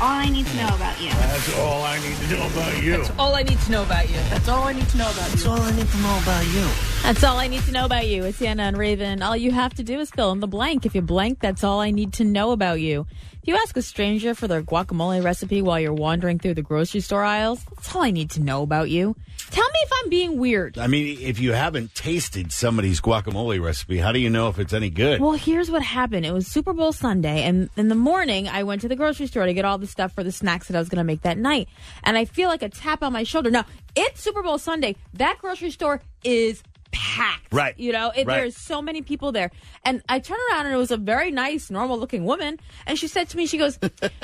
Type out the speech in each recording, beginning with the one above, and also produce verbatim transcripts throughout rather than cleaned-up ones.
all I need to know about you. That's all I need to know about you. That's all I need to know about you. That's all I need to know about That's all I need to know about you. That's all I need to know about you. It's Anna and Raven. All you have to do is fill in the blank. If you blank, that's all I need to know about you. If you ask a stranger for their guacamole recipe while you're wandering through the grocery store aisles, that's all I need to know about you. Tell me if I'm being weird. I mean, if you haven't tasted somebody's guacamole recipe, how do you know if it's any good? Well, here's what happened. It was Super Bowl Sunday, and in the morning, I went to the grocery store to get all the stuff for the snacks that I was going to make that night. And I feel like a tap on my shoulder. Now, it's Super Bowl Sunday. That grocery store is packed. Right. You know, it, right. there's so many people there. And I turned around, and it was a very nice, normal-looking woman. And she said to me, she goes,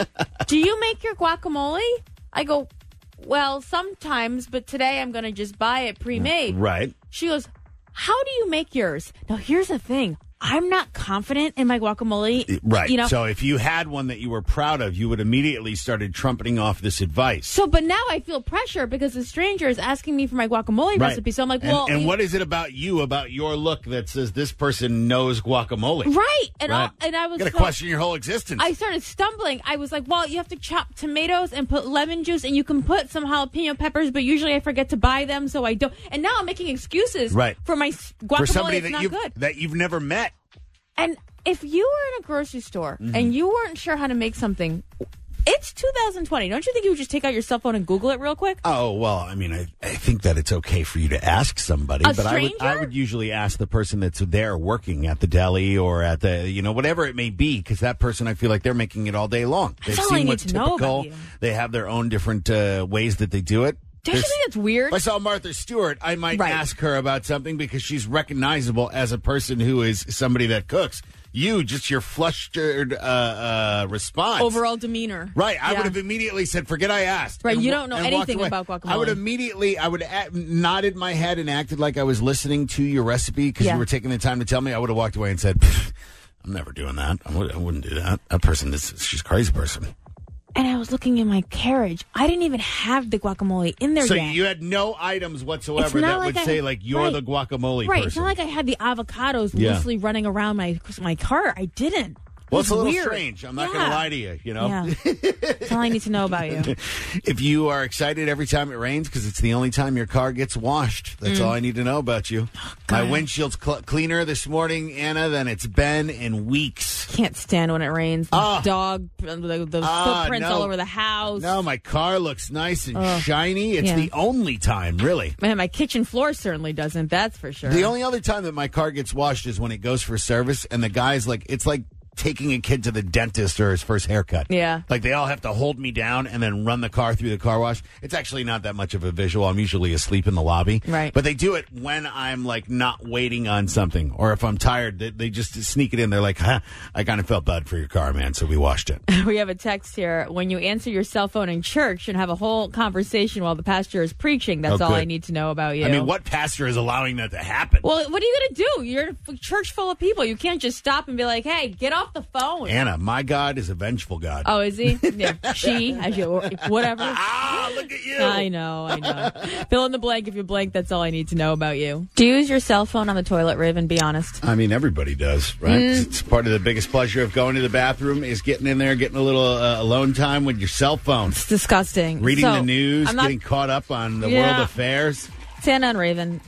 do you make your guacamole? I go, well, sometimes, but today I'm going to just buy it pre-made. Right. She goes, how do you make yours? Now, here's the thing. I'm not confident in my guacamole. Right. You know? So if you had one that you were proud of, you would immediately started trumpeting off this advice. So, but now I feel pressure because the stranger is asking me for my guacamole right. recipe. So I'm like, and, well. And you, what is it about you, about your look, that says this person knows guacamole? Right. And, right. I'll, and I was. You got to so, question your whole existence. I started stumbling. I was like, well, you have to chop tomatoes and put lemon juice, and you can put some jalapeno peppers, but usually I forget to buy them, so I don't. And now I'm making excuses right. for my guacamole. For somebody that's that not you've, good. that you've never met. And if you were in a grocery store mm-hmm. and you weren't sure how to make something, it's two thousand twenty. Don't you think you would just take out your cell phone and Google it real quick? Oh, well, I mean, I, I think that it's okay for you to ask somebody. A but I would, stranger? I would usually ask the person that's there working at the deli or at the, you know, whatever it may be, because that person, I feel like they're making it all day long. That's They've all I seen need what's to know typical. about you. They have their own different uh, ways that they do it. Don't you think that's weird? If I saw Martha Stewart, I might right. ask her about something because she's recognizable as a person who is somebody that cooks. You, just your flustered uh, uh, response. Overall demeanor. Right. I yeah. would have immediately said, forget I asked. Right. And, you don't know and anything away. about guacamole. I would immediately, I would have nodded my head and acted like I was listening to your recipe because yeah. you were taking the time to tell me. I would have walked away and said, I'm never doing that. I, would, I wouldn't do that. That person, is, she's a crazy person. And I was looking in my carriage. I didn't even have the guacamole in there so yet. So you had no items whatsoever that like would I, say, like, you're right, the guacamole right. person. It's not like I had the avocados yeah. loosely running around my my cart. I didn't. Well, it's a little weird. strange. I'm not yeah. going to lie to you, you know? Yeah. That's all I need to know about you. If you are excited every time it rains because it's the only time your car gets washed, that's mm. all I need to know about you. Oh, my windshield's cl- cleaner this morning, Anna, than it's been in weeks. Can't stand when it rains. The oh. dog, the, the oh, footprints no. all over the house. No, my car looks nice and oh. shiny. It's yeah. the only time, really. Man, my kitchen floor certainly doesn't, that's for sure. The only other time that my car gets washed is when it goes for service, and the guy's like, it's like taking a kid to the dentist or his first haircut. Yeah. Like they all have to hold me down and then run the car through the car wash. It's actually not that much of a visual. I'm usually asleep in the lobby. Right. But they do it when I'm like not waiting on something, or if I'm tired, they, they just sneak it in. They're like, huh, I kind of felt bad for your car, man. So we washed it. We have a text here. When you answer your cell phone in church and have a whole conversation while the pastor is preaching, that's oh, all I need to know about you. I mean, what pastor is allowing that to happen? Well, what are you going to do? You're in a church full of people. You can't just stop and be like, hey, get off the phone. Anna, my God is a vengeful God. Oh, is he? Yeah. She, as you, whatever. Ah, look at you. I know, I know. Fill in the blank if you blank. That's all I need to know about you. Do you use your cell phone on the toilet, Raven? Be honest. I mean, everybody does, right? Mm. It's part of the biggest pleasure of going to the bathroom is getting in there, getting a little uh, alone time with your cell phone. It's disgusting. Reading so, the news, not, getting caught up on the yeah. world affairs. Anna and Raven.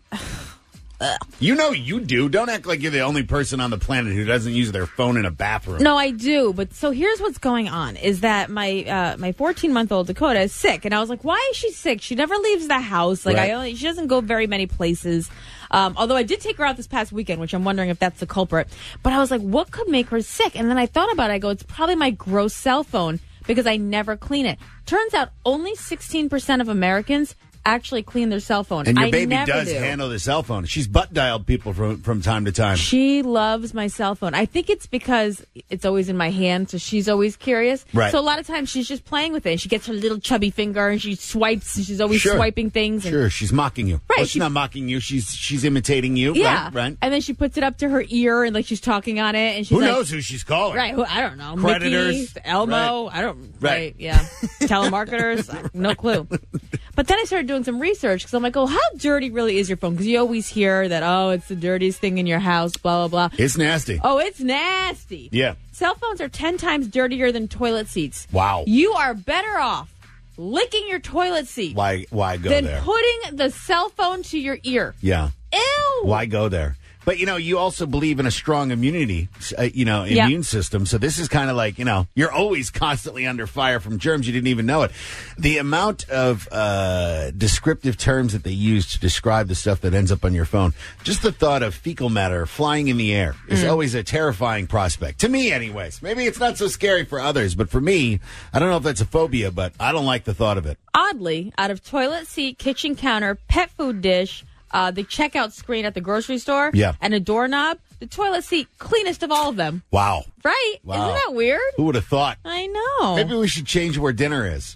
You know you do. Don't act like you're the only person on the planet who doesn't use their phone in a bathroom. No, I do. But so here's what's going on is that my uh, my fourteen-month-old Dakota is sick. And I was like, why is she sick? She never leaves the house. Like, right. I only, she doesn't go very many places. Um, although I did take her out this past weekend, which I'm wondering if that's the culprit. But I was like, what could make her sick? And then I thought about it. I go, it's probably my gross cell phone because I never clean it. Turns out only sixteen percent of Americans actually clean their cell phone. And your I baby never does do. handle the cell phone. She's butt dialed people from from time to time. She loves my cell phone. I think it's because it's always in my hand, so she's always curious. Right. So a lot of times she's just playing with it. She gets her little chubby finger and she swipes. And she's always Sure. swiping things. And, Sure, she's mocking you. Right, Well, she's she- not mocking you. She's she's imitating you. yeah. Right, right. And then she puts it up to her ear and like she's talking on it. And she's Who like, knows who she's calling? Right. Who, I don't know. Creditors. Mickey, Elmo. Right. I don't. Right. Right. Yeah. Telemarketers. No clue. But But then I started doing some research because I'm like, oh, how dirty really is your phone? Because you always hear that, oh, it's the dirtiest thing in your house, blah, blah, blah. It's nasty. Oh, it's nasty. Yeah. Cell phones are ten times dirtier than toilet seats. Wow. You are better off licking your toilet seat Why Why go than there? putting the cell phone to your ear. Yeah. Ew. Why go there? But, you know, you also believe in a strong immunity, uh, you know, Yeah. immune system. So this is kind of like, you know, you're always constantly under fire from germs. You didn't even know it. The amount of uh, descriptive terms that they use to describe the stuff that ends up on your phone, just the thought of fecal matter flying in the air is Mm. always a terrifying prospect. To me, anyways. Maybe it's not so scary for others, but for me, I don't know if that's a phobia, but I don't like the thought of it. Oddly, out of toilet seat, kitchen counter, pet food dish, uh, the checkout screen at the grocery store, Yeah. and a doorknob, the toilet seat, cleanest of all of them. Wow. Right? Wow. Isn't that weird? Who would have thought? I know. Maybe we should change where dinner is.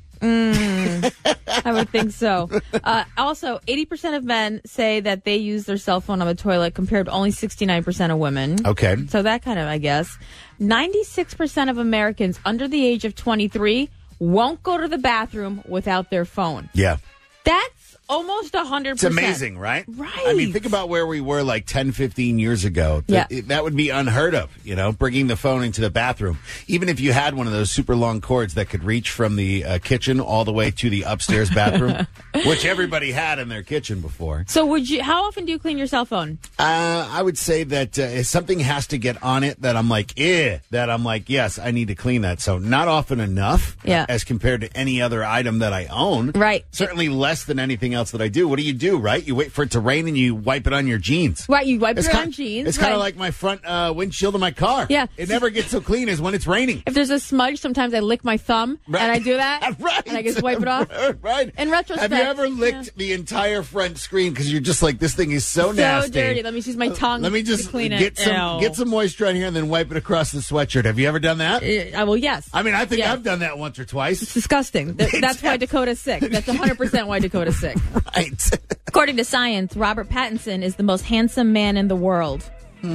I would think so. Uh, also, eighty percent of men say that they use their cell phone on the toilet compared to only sixty-nine percent of women. Okay. So that kind of, I guess. ninety-six percent of Americans under the age of twenty-three won't go to the bathroom without their phone. Yeah. That's almost one hundred It's percent. amazing, right? Right. I mean, think about where we were like ten, fifteen years ago. Th- Yeah. it- that would be unheard of, you know, bringing the phone into the bathroom. Even if you had one of those super long cords that could reach from the uh, kitchen all the way to the upstairs bathroom, which everybody had in their kitchen before. So would you? How often do you clean your cell phone? Uh, I would say that uh, if something has to get on it that I'm like, eh, that I'm like, yes, I need to clean that. So not often enough Yeah. uh, as compared to any other item that I own. Right. Certainly less than anything else that I do. What do you do, right? You wait for it to rain and you wipe it on your jeans. Right, you wipe It's it kind, on jeans. It's kind of right. like my front uh, windshield of my car. Yeah. It never gets so clean as when it's raining. If there's a smudge, sometimes I lick my thumb Right. and I do that, right. and I just wipe it off. Right. In retrospect, have you ever licked yeah. the entire front screen because you're just like, this thing is so, So nasty. dirty. Let me use my tongue. Let me to just clean get it. some Ew. get some moisture on here and then wipe it across the sweatshirt. Have you ever done that? Uh, well, yes. I mean, I think Yes. I've done that once or twice. It's disgusting. Th- That's why Dakota's sick. That's one hundred percent why Dakota's sick. Right. According to science, Robert Pattinson is the most handsome man in the world.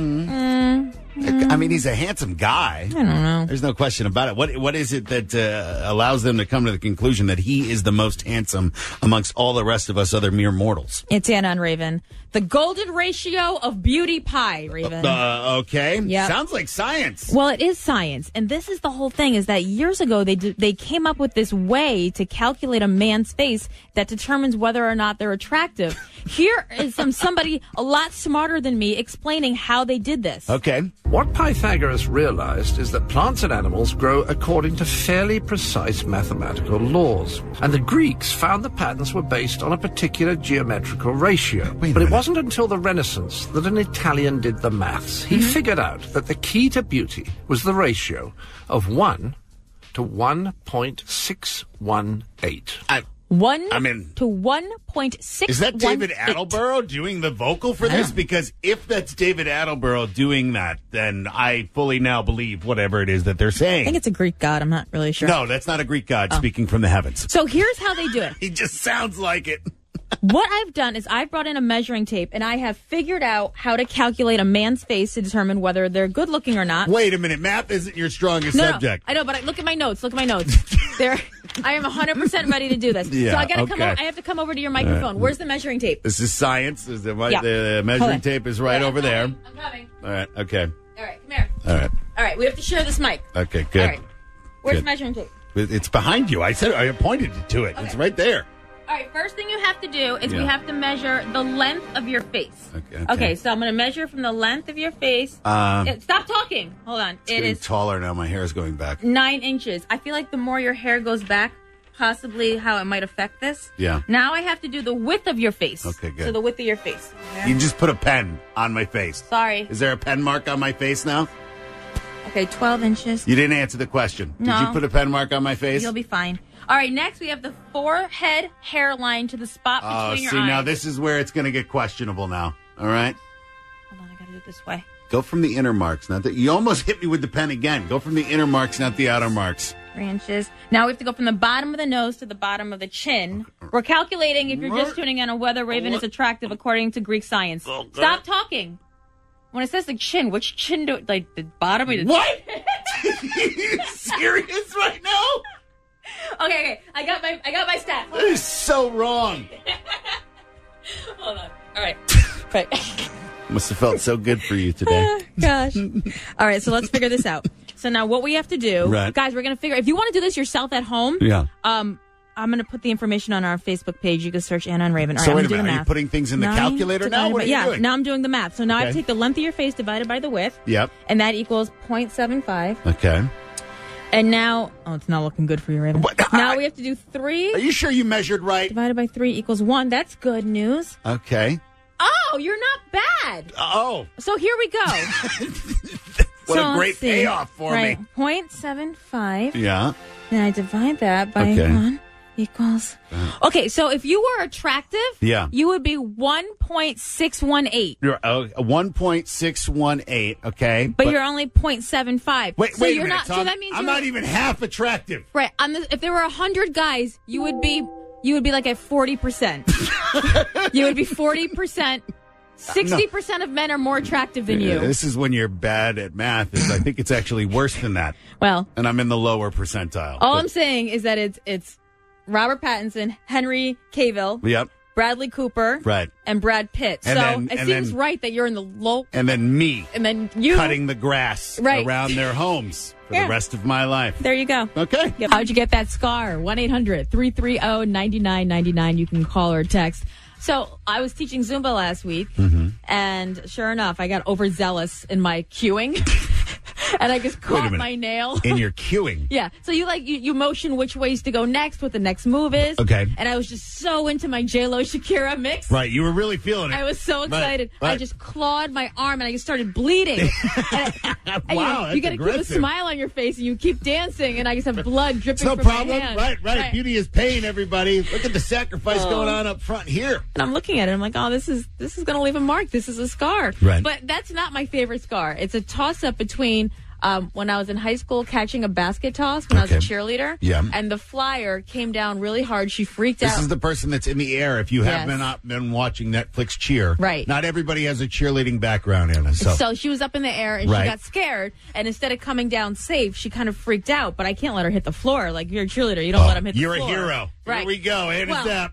I mean, he's a handsome guy. I don't know. There's no question about it. What What is it that uh, allows them to come to the conclusion that he is the most handsome amongst all the rest of us other mere mortals? It's Anna and Raven. The golden ratio of beauty pie, Raven. Uh, okay. Yep. Sounds like science. Well, it is science, and this is the whole thing. Is that years ago they d- they came up with this way to calculate a man's face that determines whether or not they're attractive. Here is some somebody a lot smarter than me explaining how they did this. Okay. What Pythagoras realized is that plants and animals grow according to fairly precise mathematical laws. And the Greeks found the patterns were based on a particular geometrical ratio. Wait a But it minute. wasn't until the Renaissance that an Italian did the maths. He figured out that the key to beauty was the ratio of one to one point six one eight. I, One I mean- to one point six. is that David Attenborough doing the vocal for this? Because if that's David Attenborough doing that, then I fully now believe whatever it is that they're saying. I think it's a Greek god. I'm not really sure. no, that's not a Greek god speaking from the heavens. So here's how they do it. He just sounds like it. What I've done is I've brought in a measuring tape and I have figured out how to calculate a man's face to determine whether they're good looking or not. Wait a minute. Math isn't your strongest No, no, subject. I know, but I, look at my notes. Look at my notes. There, I am one hundred percent ready to do this. Yeah, so I gotta come. okay. Over, I have to come over to your microphone. Where's the measuring tape? This is science. This is the, Yeah. the Hold measuring on. tape is right Yeah, over I'm there. coming. I'm coming. All right. Okay. All right, come here. All right. All right, we have to share this mic. Okay. Good. All right, where's Good. the measuring tape? It's behind you. I said I pointed to it. It's Okay. right there. All right, first thing you have to do is we Yeah. have to measure the length of your face. Okay, okay. Okay, so I'm going to measure from the length of your face. Um, It- stop talking. Hold on. It's It getting is taller now. My hair is going back. nine inches. I feel like the more your hair goes back, possibly how it might affect this. Yeah. Now I have to do the width of your face. Okay, good. So the width of your face. You just put a pen on my face. Sorry. Is there a pen mark on my face now? Okay, twelve inches. You didn't answer the question. Did No. you put a pen mark on my face? You'll be fine. All right, next we have the forehead hairline to the spot Oh, between your see, eyes. now this is where it's going to get questionable now. All right? Hold on, I gotta do it this way. Go from the inner marks. Not that you almost hit me with the pen again. Go from the inner marks, not the outer marks. Three inches. Now we have to go from the bottom of the nose to the bottom of the chin. We're calculating, if you're just tuning in, on whether Raven is attractive according to Greek science. Okay. Stop talking. When it says the chin, which chin do like the bottom of the What? Are you serious right now? okay. I got my I got my stat. That is so wrong. Hold on. All right. Right. Must have felt so good for you today. Gosh. All right, so let's figure this out. So now what we have to do, Right. guys, we're going to figure, if you want to do this yourself at home, Yeah. um, I'm going to put the information on our Facebook page. You can search Anna and Raven. All So right, wait I'm a gonna do minute. the Are you math. putting things in the Nine calculator now? divided What by- are you yeah, doing? now I'm doing the math. So now I Okay. take the length of your face divided by the width, Yep. and that equals zero point seven five. Okay. And now, oh, it's not looking good for you, Raven. What? Now I- we have to do three Are you sure you measured right? divided by three equals one. That's good news. Okay. Oh, you're not bad. Oh, So here we go. what So a great let's see. payoff for right. me. zero point seven five. Yeah. Then I divide that by Okay. one equals. Okay, so if you were attractive, Yeah. you would be one point six one eight. You're uh, one point six one eight, okay? But, you're only zero point seven five. Wait, so wait you're a minute, not. so so I'm, that means I'm you're, not even half attractive. right. On the, if there were a hundred guys, you would be you would be like at forty percent. You would be forty percent. Sixty percent of men are more attractive than Yeah, you. This is when you're bad at math. Is I think it's actually worse than that. Well, And I'm in the lower percentile. all But- I'm saying is that it's it's Robert Pattinson, Henry Cavill, Yep. Bradley Cooper, Right. and Brad Pitt. And so then- it and seems then- right that you're in the low. And then me And then you cutting the grass Right. around their homes for Yeah. the rest of my life. There you go. Okay. Yep. How'd you get that scar? one eight hundred three three zero nine nine nine nine. You can call or text. So I was teaching Zumba last week, Mm-hmm. and sure enough, I got overzealous in my cueing, and I just Wait a caught minute. my nail. In your queuing. Yeah. So you like you, you motion which ways to go next, what the next move is. Okay. And I was just so into my J Lo Shakira mix. Right. You were really feeling it. I was so Right, excited. I right. just clawed my arm and I just started bleeding. And, I- and, you know, Wow, you that's got to keep a aggressive. smile on your face and you keep dancing, and I just have blood dripping no from problem. my hand. Right, right, Beauty is pain, everybody. Look at the sacrifice Oh. going on up front here. And I'm looking at it. I'm like, oh, this is this is going to leave a mark. This is a scar. Right. But that's not my favorite scar. It's a toss up between um, when I was in high school catching a basket toss when I was a Okay. cheerleader. Yeah. And the flyer came down really hard. She freaked This out. is the person that's in the air. If you have Yes. been up been watching Netflix cheer, Right. Not everybody has a cheerleading background in it. So, So she was up in the air and Right. she got scared. And instead of coming down safe, she kind of freaked out. But I can't let her hit the floor. Like, you're a cheerleader. You don't Oh, let them hit the you're floor. a hero. Right. Here we go. Hand Well, us up.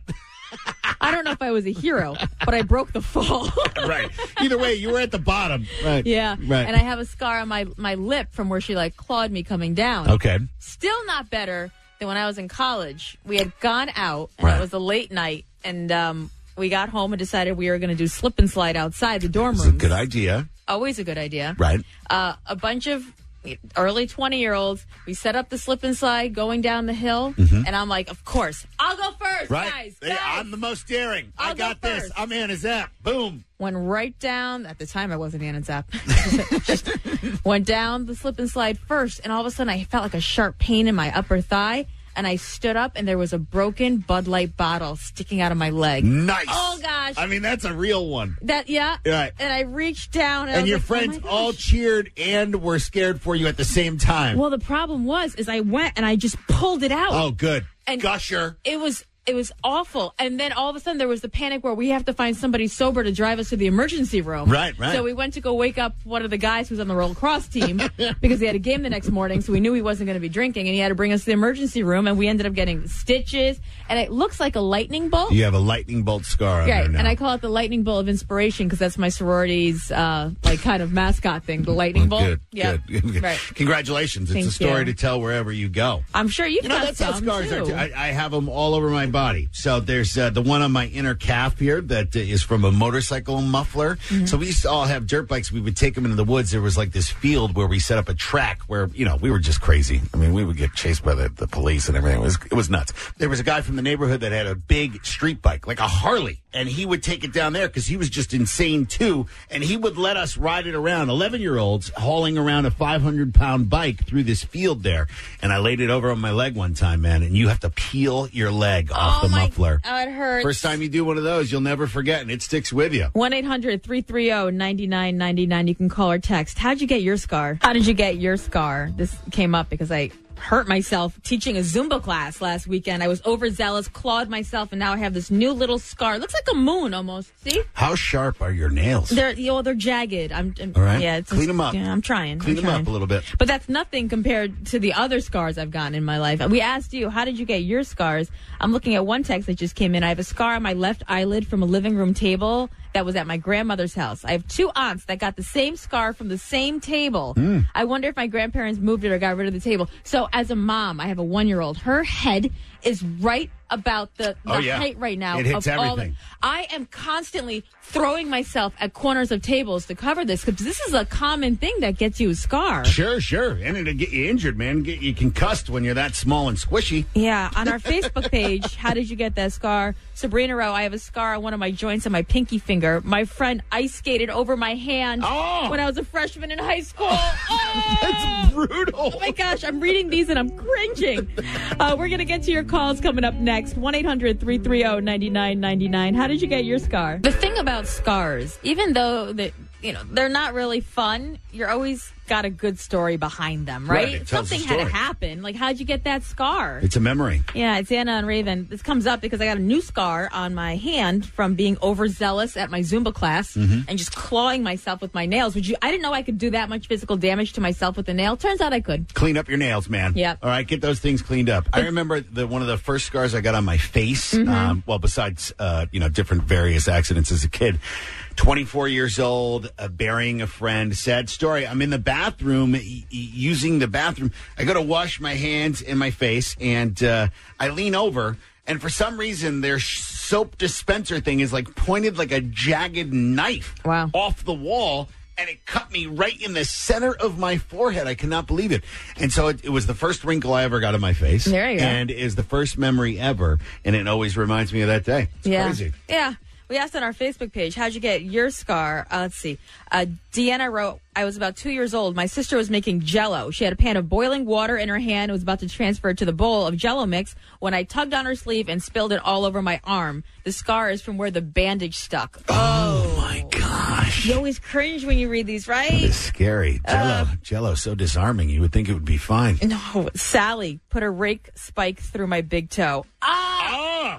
I don't know if I was a hero, but I broke the fall. Right. Either way, you were at the bottom. Right. Yeah. Right. And I have a scar on my, my lip from where she, like, clawed me coming down. Okay. Still not better than when I was in college. We had gone out, and Right. it was a late night, and um, we got home and decided we were going to do slip and slide outside the dorm It's a rooms. good idea. Always a good idea. Right. Uh, a bunch of early twenty-year-olds, we set up the slip and slide going down the hill, and I'm like, of course, I'll go first, Mm-hmm. Right. guys, Hey, guys. I'm the most daring. I I'll go got this. first. I'm Anna Zapp. Boom. Went right down. At the time, I wasn't Anna Zapp. Just went down the slip and slide first, and all of a sudden, I felt like a sharp pain in my upper thigh, and I stood up, and there was a broken Bud Light bottle sticking out of my leg. Nice. Oh, gosh. I mean, that's a real one. That yeah. Right. And I reached down, and, I And was your like, friends oh my all gosh. cheered and were scared for you at the same time. Well, the problem was, is I went and I just pulled it out. oh, good. And- Gusher. It was it was awful. And then all of a sudden there was the panic where we have to find somebody sober to drive us to the emergency room. Right, right. So we went to go wake up one of the guys who's on the roll cross team because he had a game the next morning, so we knew he wasn't going to be drinking, and he had to bring us to the emergency room, and we ended up getting stitches, and it looks like a lightning bolt. You have a lightning bolt scar on Right, there now. and I call it the lightning bolt of inspiration because that's my sorority's uh, like kind of mascot thing, the lightning bolt. Good, Yeah, good, good. right. Congratulations. It's Thank a story you. to tell wherever you go. I'm sure you've You know, got that's how some scars too. are, too. I, I have them all over my body. So there's uh, the one on my inner calf here that uh, is from a motorcycle muffler. Mm-hmm. So we used to all have dirt bikes. We would take them into the woods. There was like this field where we set up a track where, you know, we were just crazy. I mean, we would get chased by the, the police and everything. It was, it was nuts. There was a guy from the neighborhood that had a big street bike, like a Harley, and he would take it down there because he was just insane too. And he would let us ride it around, eleven year olds hauling around a five hundred pound bike through this field there. And I laid it over on my leg one time, man, and you have to peel your leg off oh the my, muffler. Oh, it hurts. First time you do one of those, you'll never forget, and it sticks with you. one eight hundred three three zero nine nine nine nine. You can call or text. How'd you get your scar? How did you get your scar? This came up because I hurt myself teaching a Zumba class last weekend. I was overzealous, clawed myself, and now I have this new little scar. It looks like a moon almost. See? How sharp are your nails? They're, you know, they're jagged. I'm, I'm All right. Yeah, it's Clean just- them up. Yeah, I'm trying. Clean I'm them trying. up a little bit. But that's nothing compared to the other scars I've gotten in my life. We asked you, how did you get your scars? I'm looking at one text that just came in. I have a scar on my left eyelid from a living room table that was at my grandmother's house. I have two aunts that got the same scar from the same table. Mm. I wonder if my grandparents moved it or got rid of the table. So as a mom, I have a one-year-old. Her head is right about the, the Oh, yeah. height right now. It hits of all the- everything. I am constantly throwing myself at corners of tables to cover this because this is a common thing that gets you a scar. Sure, sure. And it'll get you injured, man. Get you concussed when you're that small and squishy. Yeah, on our Facebook page, how did you get that scar? Sabrina Rowe, I have a scar on one of my joints on my pinky finger. My friend ice skated over my hand Oh. when I was a freshman in high school. Oh, That's brutal. oh my gosh, I'm reading these and I'm cringing. Uh, we're going to get to your calls coming up next. one eight hundred three three zero nine nine nine nine. How did you get your scar? The thing about scars, even though that you know they're not really fun, you're always got a good story behind them, right? Right, it tells Something the had to story. happen. Like, how'd you get that scar? It's a memory. Yeah, it's Anna and Raven. This comes up because I got a new scar on my hand from being overzealous at my Zumba class Mm-hmm. and just clawing myself with my nails. Would you? I didn't know I could do that much physical damage to myself with a nail. Turns out I could. Clean up your nails, man. Yep. All right, get those things cleaned up. I remember the one of the first scars I got on my face. Mm-hmm. Um, well, besides uh, you know different various accidents as a kid. twenty-four years old, uh, burying a friend. Sad story. I'm in the bathroom, e- e- using the bathroom. I go to wash my hands and my face, and uh, I lean over. And for some reason, their sh- soap dispenser thing is like pointed like a jagged knife Wow. off the wall. And it cut me right in the center of my forehead. I cannot believe it. And so it, it was the first wrinkle I ever got on my face. There you go. And is the first memory ever. And it always reminds me of that day. It's yeah. crazy. Yeah. We asked on our Facebook page, how'd you get your scar? Uh, let's see. Uh, Deanna wrote, I was about two years old. My sister was making Jell-O. She had a pan of boiling water in her hand and was about to transfer it to the bowl of Jell-O mix when I tugged on her sleeve and spilled it all over my arm. The scar is from where the bandage stuck. Oh, my gosh. You always cringe when you read these, right? It's scary. Jello. Jello, so disarming. You would think it would be fine. No, Sally put a rake spike through my big toe. Ah! Ah!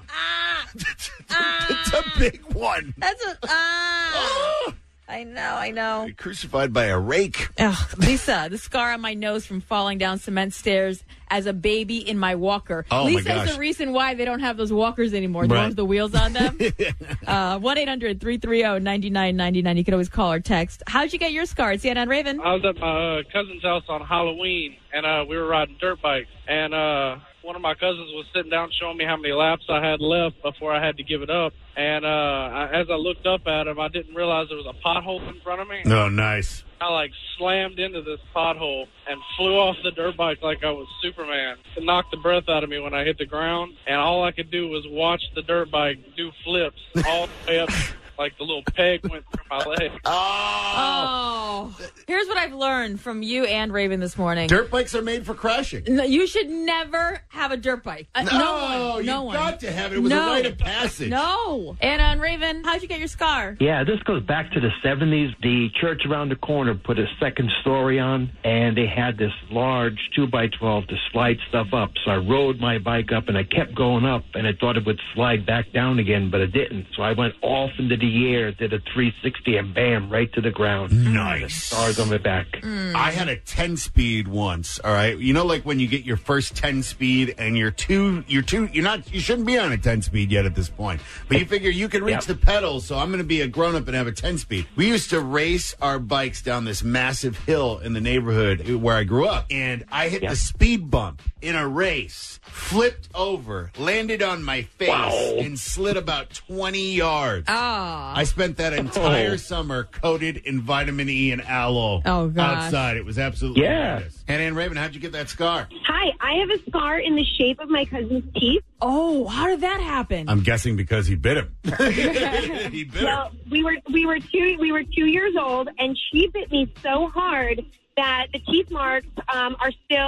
Ah! It's a big one. That's a... Ah! Ah! I know, I know. Crucified by a rake. Ugh, Lisa, the scar on my nose from falling down cement stairs as a baby in my walker. Oh, my Lisa's gosh. the reason why they don't have those walkers anymore. The Right. ones with the wheels on them. uh, one eight hundred three three zero nine nine nine nine. You can always call or text. How'd you get your scar? It's Anna and Raven. I was at my uh, cousin's house on Halloween, and uh, we were riding dirt bikes. And uh, one of my cousins was sitting down showing me how many laps I had left before I had to give it up. And uh, I, as I looked up at him, I didn't realize there was a pothole in front of me. Oh, nice. I, like, slammed into this pothole and flew off the dirt bike like I was Superman. It knocked the breath out of me when I hit the ground, and all I could do was watch the dirt bike do flips all the way up. Like the little peg went through my leg. Oh. Oh, here's what I've learned from you and Raven this morning. Dirt bikes are made for crashing. No, you should never have a dirt bike. Uh, no, No, one. No you've one. got to have it. It was a no. rite of passage. No. Anna and Raven, how'd you get your scar? Yeah, this goes back to the seventies. The church around the corner put a second story on, and they had this large two by twelve to slide stuff up. So I rode my bike up, and I kept going up, and I thought it would slide back down again, but it didn't. So I went off into the air, did a three sixty, and bam, right to the ground. Nice. Stars on my back. I had a ten speed once. All right, you know, like when you get your first ten speed, and you're two, you're two, you're not, you shouldn't be on a ten speed yet at this point. But you figure you can reach Yep. the pedals, so I'm going to be a grown up and have a ten speed. We used to race our bikes down this massive hill in the neighborhood where I grew up, and I hit Yep. the speed bump in a race, flipped over, landed on my face, Wow. and slid about twenty yards. Oh. I spent that entire Oh. summer coated in vitamin E and aloe Oh, gosh. outside. It was absolutely Yeah. hilarious. And Ann Raven, how'd you get that scar? Hi, I have a scar in the shape of my cousin's teeth. Oh, how did that happen? I'm guessing because he bit him. he bit Well, her. we were we were two we were two years old, and she bit me so hard that the teeth marks um, are still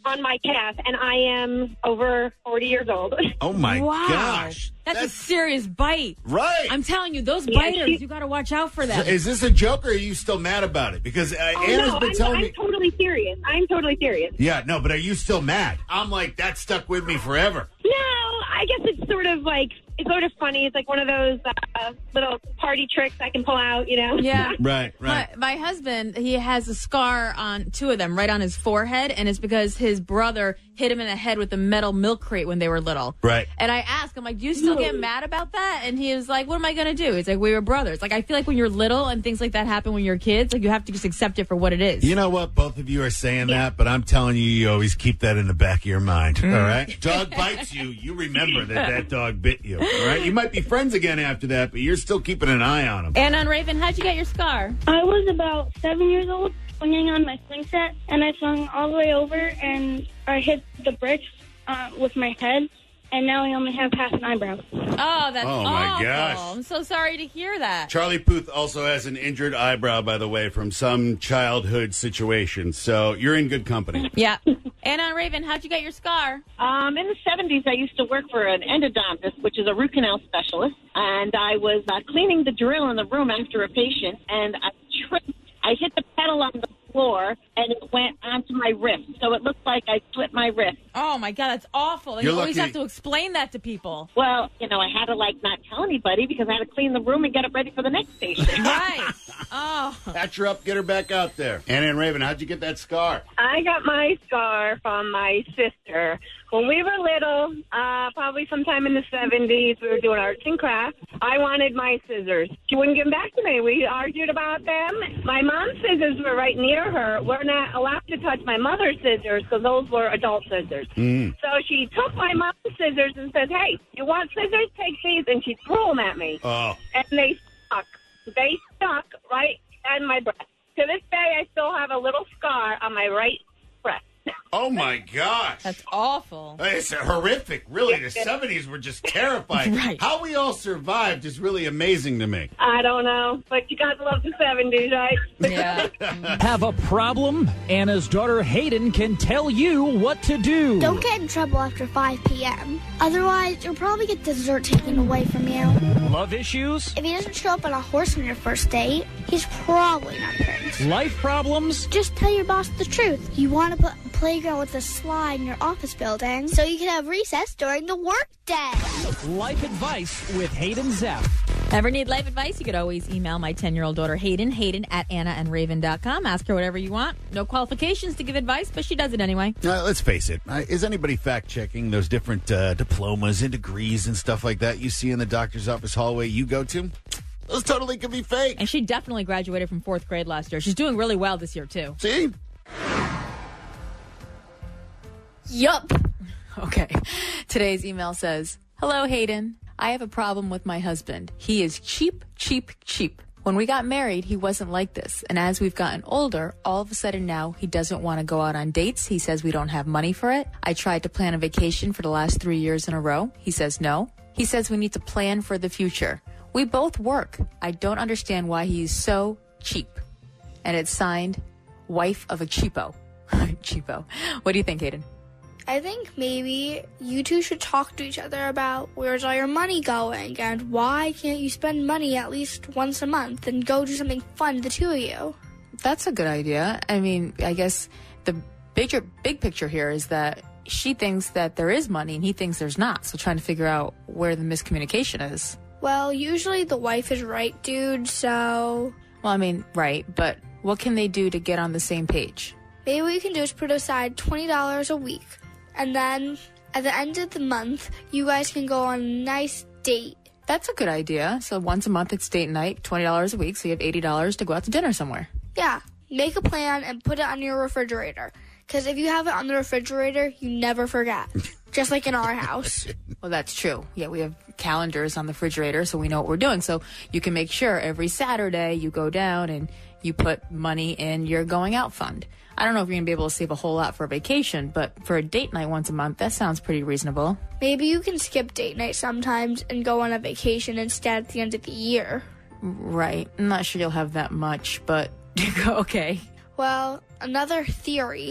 on my calf, and I am over forty years old. Oh, my wow. gosh. That's, a serious bite. Right. I'm telling you, those Yeah, biters, she- you got to watch out for them. Is this a joke, or are you still mad about it? Because uh, Oh, Anna's no, been I'm, telling I'm me... totally serious. I'm totally serious. Yeah, no, but are you still mad? I'm like, that stuck with me forever. No, I guess it's sort of like, it's sort of funny. It's like one of those uh, little party tricks I can pull out, you know? Yeah. Right, My, right. my husband, he has a scar on two of them right on his forehead, and it's because his brother hit him in the head with a metal milk crate when they were little. Right. And I asked him, like, do you still get mad about that? And he was like, what am I going to do? He's like, we were brothers. Like, I feel like when you're little and things like that happen when you're kids, like, you have to just accept it for what it is. You know what? Both of you are saying that, but I'm telling you, you always keep that in the back of your mind, all right? Dog bites you, you remember that that dog bit you, all right? You might be friends again after that, but you're still keeping an eye on him. And on Raven, how'd you get your scar? I was about seven years old, swinging on my swing set, and I swung all the way over, and I hit the bricks uh, with my head, and now I only have half an eyebrow. Oh, that's Oh, my awful. gosh. I'm so sorry to hear that. Charlie Puth also has an injured eyebrow, by the way, from some childhood situation, so you're in good company. Yeah. And on Raven, how'd you get your scar? Um, in the seventies, I used to work for an endodontist, which is a root canal specialist, and I was uh, cleaning the drill in the room after a patient, and I tripped. I hit the pedal on the floor, and it went onto my wrist, so it looked like I split my wrist. Oh, my God, that's awful. And You're you always lucky- have to explain that to people. Well, you know, I had to, like, not tell anybody because I had to clean the room and get it ready for the next patient. Right. Oh. Patch her up, get her back out there. Anna and Raven, how'd you get that scar? I got my scar from my sister. When we were little, uh, probably sometime in the seventies, we were doing arts and crafts. I wanted my scissors. She wouldn't give them back to me. We argued about them. My mom's scissors were right near her. We're not allowed to touch my mother's scissors because those were adult scissors. Mm. So she took my mom's scissors and said, hey, you want scissors? Take these. And she threw them at me. Oh. And they stuck. They stuck right in my breast. To this day, I still have a little scar on my right breast. Oh, my gosh. That's awful. It's horrific. Really, the seventies were just terrifying. Right. How we all survived is really amazing to me. I don't know, but you guys love the seventies, right? Yeah. Have a problem? Anna's daughter Hayden can tell you what to do. Don't get in trouble after five p.m. Otherwise, you'll probably get dessert taken away from you. Love issues? If he doesn't show up on a horse on your first date, he's probably not a prince. Life problems? Just tell your boss the truth. You want to put a playground with a slide in your office building so you can have recess during the workday. Life advice with Hayden Zeff. Ever need life advice? You could always email my ten-year-old daughter, Hayden, Hayden at anna and raven dot com. Ask her whatever you want. No qualifications to give advice, but she does it anyway. Uh, let's face it. Uh, is anybody fact-checking those different uh, diplomas and degrees and stuff like that you see in the doctor's office hallway you go to? Those totally could be fake. And she definitely graduated from fourth grade last year. She's doing really well this year, too. See? Yup. Okay. Today's email says, hello, Hayden. I have a problem with my husband. He is cheap, cheap, cheap. When we got married, he wasn't like this. And as we've gotten older, all of a sudden now he doesn't want to go out on dates. He says we don't have money for it. I tried to plan a vacation for the last three years in a row. He says no. He says we need to plan for the future. We both work. I don't understand why he's so cheap. And it's signed, wife of a cheapo. Cheapo. What do you think, Hayden? I think maybe you two should talk to each other about where's all your money going and why can't you spend money at least once a month and go do something fun, the two of you. That's a good idea. I mean, I guess the bigger, big picture here is that she thinks that there is money and he thinks there's not. So trying to figure out where the miscommunication is. Well, usually the wife is right, dude, so... Well, I mean, right, but what can they do to get on the same page? Maybe what you can do is put aside twenty dollars a week. And then at the end of the month, you guys can go on a nice date. That's a good idea. So once a month, it's date night, twenty dollars a week. So you have eighty dollars to go out to dinner somewhere. Yeah. Make a plan and put it on your refrigerator. Because if you have it on the refrigerator, you never forget. Just like in our house. Well, that's true. Yeah, we have calendars on the refrigerator, so we know what we're doing. So you can make sure every Saturday you go down and you put money in your going out fund. I don't know if you're going to be able to save a whole lot for a vacation, but for a date night once a month, that sounds pretty reasonable. Maybe you can skip date night sometimes and go on a vacation instead at the end of the year. Right. I'm not sure you'll have that much, but okay. Well, another theory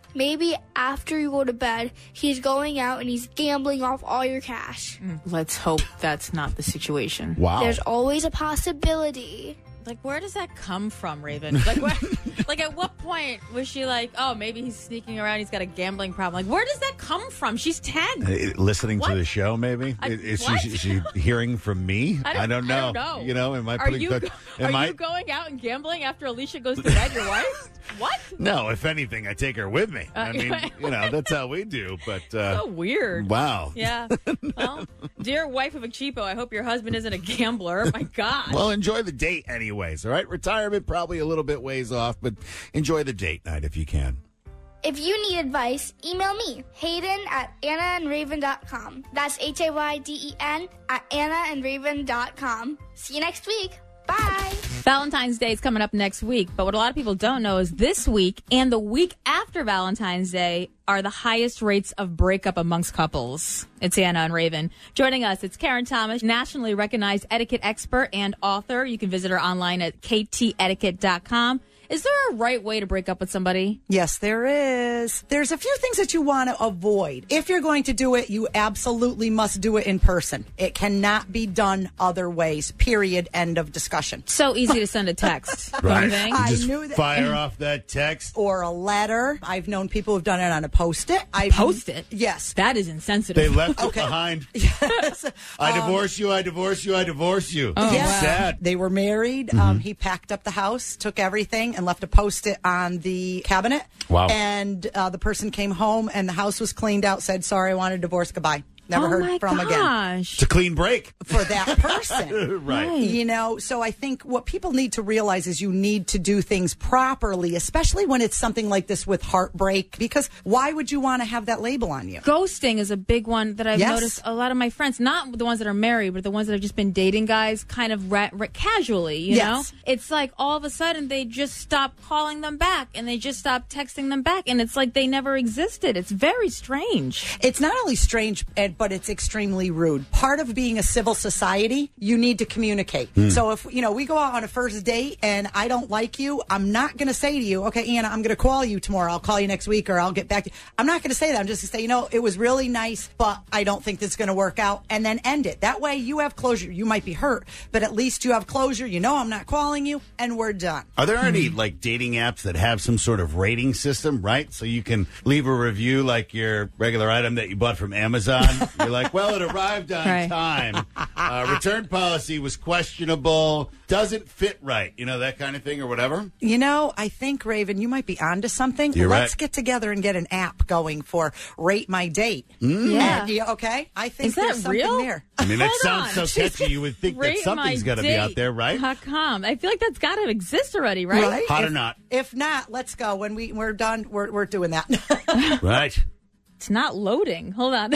maybe after you go to bed, he's going out and he's gambling off all your cash. Let's hope that's not the situation. Wow. There's always a possibility. Like, where does that come from, Raven? Like, where, like, at what point was she like, oh, maybe he's sneaking around, he's got a gambling problem? Like, where does that come from? She's ten. Uh, Listening What? to the show, maybe? I- is, what? she, is she hearing from me? I don't, know. I don't know. You know, am I are putting... you, the- go- am are I, you going out and gambling after Alicia goes to bed, your wife? What? No, if anything, I take her with me. Uh, I mean, you know, that's how we do. But uh, So weird. wow. Yeah. Well, dear wife of a cheapo, I hope your husband isn't a gambler. My God. Well, enjoy the date anyways, all right? Retirement probably a little bit ways off, but enjoy the date night if you can. If you need advice, email me, Hayden at anna and raven dot com. That's H A Y D E N at anna and raven dot com. See you next week. Bye. Valentine's Day is coming up next week, but what a lot of people don't know is this week and the week after Valentine's Day are the highest rates of breakup amongst couples. It's Anna and Raven. Joining us, it's Karen Thomas, nationally recognized etiquette expert and author. You can visit her online at k t etiquette dot com. Is there a right way to break up with somebody? Yes, there is. There's a few things that you want to avoid. If you're going to do it, you absolutely must do it in person. It cannot be done other ways, period, end of discussion. So easy to send a text. don't Right. you think? I Just knew that. fire off that text. Or a letter. I've known people who've done it on a Post-it. I Post-it? Yes. That is insensitive. They left Okay. it behind. Yes. I Um, divorce you, I divorce you, I divorce you. Oh, Yeah. wow. Sad. They were married. Um, he packed up the house, took everything, and left a Post-it on the cabinet. Wow. And uh, the person came home, and the house was cleaned out, said, sorry, I want a divorce, goodbye. Never oh heard my from again. gosh. It's a clean break. For that person. Right. You know, so I think what people need to realize is you need to do things properly, especially when it's something like this with heartbreak, because why would you want to have that label on you? Ghosting is a big one that I've Yes. noticed a lot of my friends, not the ones that are married, but the ones that have just been dating guys kind of ra- ra- casually, you Yes. know? It's like all of a sudden they just stop calling them back and they just stop texting them back, and it's like they never existed. It's very strange. It's not only strange, Ed, but it's extremely rude. Part of being a civil society, you need to communicate. So if, you know, we go out on a first date and I don't like you, I'm not going to say to you, okay, Anna, I'm going to call you tomorrow. I'll call you next week or I'll get back to you. I'm not going to say that. I'm just going to say, you know, it was really nice, but I don't think this is going to work out, and then end it. That way you have closure. You might be hurt, but at least you have closure. You know I'm not calling you, and we're done. Are there any like dating apps that have some sort of rating system, right? So you can leave a review like your regular item that you bought from Amazon. You're like, well, it arrived on Right. time. Uh, return policy was questionable. Doesn't fit right. You know, that kind of thing or whatever. You know, I think, Raven, you might be onto something. You're Let's right. get together and get an app going for Rate My Date. Yeah. And, yeah, okay? I think Is that there's something real? there. I mean, that Hold sounds on. so catchy. You would think that Rate something's my got to be out date there, right? dot com. I feel like that's got to exist already, right? Right? Hot or If- not. If not, let's go. When we, we're done, we're, we're doing that. Right. It's not loading. Hold on.